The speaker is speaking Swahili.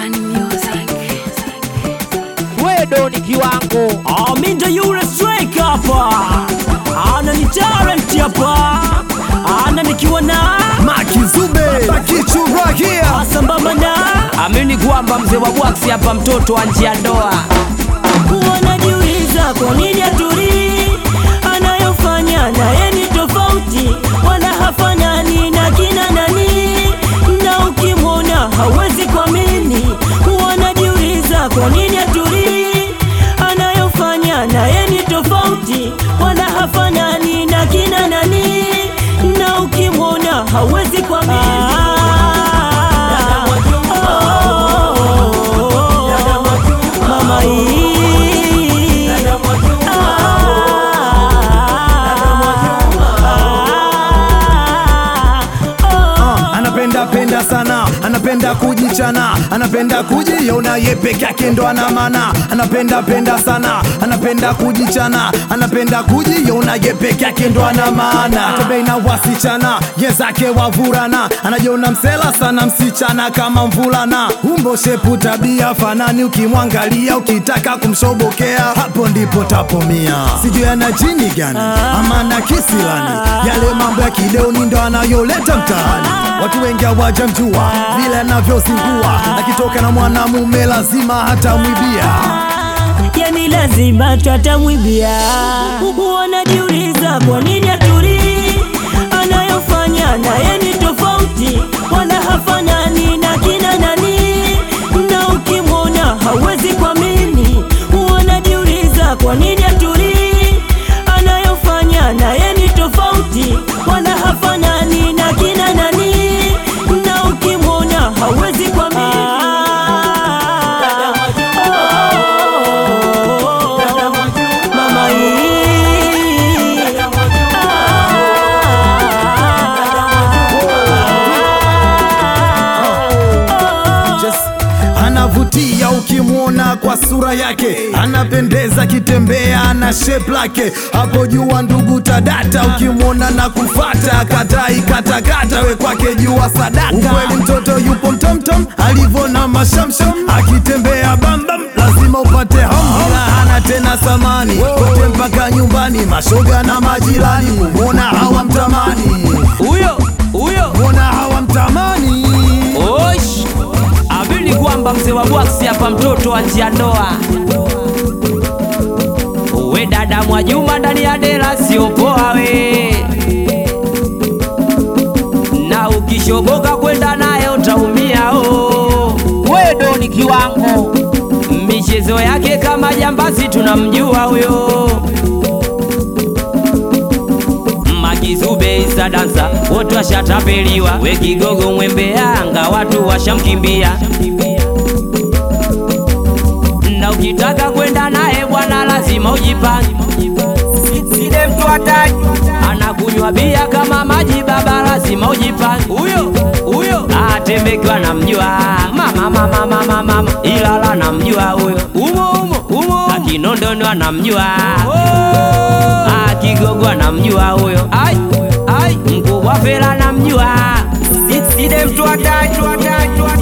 Wedo ni kiwango. Minda yule strike hapa. Ana ni talent hapa. Ana nikiwa na Makizube Kichurakia sambamba na Amini kwamba mzee wa Bwax hapa, mtoto wa njia ndoa. wanajiuliza kwa nini aturi anayofanya naye ni tofauti, wala hafanani na kina nani, na ukimwona hawezi kuamini. Wanajiuliza kwa nini aturi anayofanya naye ni tofauti, wala hafanani na kina nani, na ukimwona hawezi kuamini. Mama anapenda sana, anapenda kujichana, anapenda kujiona ye peke yake ndo ana maana. Anapenda sana, anapenda kujichana, anapenda kujiona ye peke yake ndo ana maana. Tembei na wasichana yezake wavurana, anajiona msela sana msichana kama mvulana. Umbo shepu tabia fanani, ukimwangalia ukitaka kumshobokea hapo ndipo tapomia. Sijui ana jini gani ama na kisilani, yale mambo ya kideoni ndo anayoleta mtaani. Watu wengi hawajamjua vile anavyozingua, akitoka na mwanamume lazima hatamwibia, yani lazima tutamwibia. Wanajiuliza kwa nini aturi anayofanya naye ni tofauti, wala hafanani na kina nani, na ukimwona hawezi kuamini. Wanajiuliza kwa nini aturi anayofanya naye ni tofauti, wala hafanani na kina nani, na ukimwona hawezi kuamini. anavutia ukimwona kwa sura yake, anapendeza kitembea na shape lake. Hapo jua ndugu tadata, ukimwona na kufata katai katakata, we kwake jua sadaka. Ukweli mtoto yupo mtomtom, alivyo na mashamsham, akitembea bambam lazima upate ham. Ila hana tena samani kote mpaka nyumbani, mashoga na majirani mwona hawamtamani. Huyo Mwona hawamtamani. Osh, amini kwamba mzee wa Bwax hapa, mtoto wa njia ndoa. We dada Mwajuma ndani ya dela sio poa we, na ukishoboka kwenda naye utaumia. Wedo ni kiwango, michezo yake kama jambazi tunamjua huyo. Makizube isa dansa, wote washatapeliwa. We kigogo mwembe Yanga, watu washamkimbia. Na ukitaka kwenda naye bwana lazima ujipange. Sile mtu hataki anakunywa bia kama maji baba, lazima ujipange. Huyo atembekiwa namjua mama Ilala namjua huyo, umo Akinondoni anamjua, Kigogo anamjua huyo, ai Mkubwa Fela namjua. Sile mtu hataki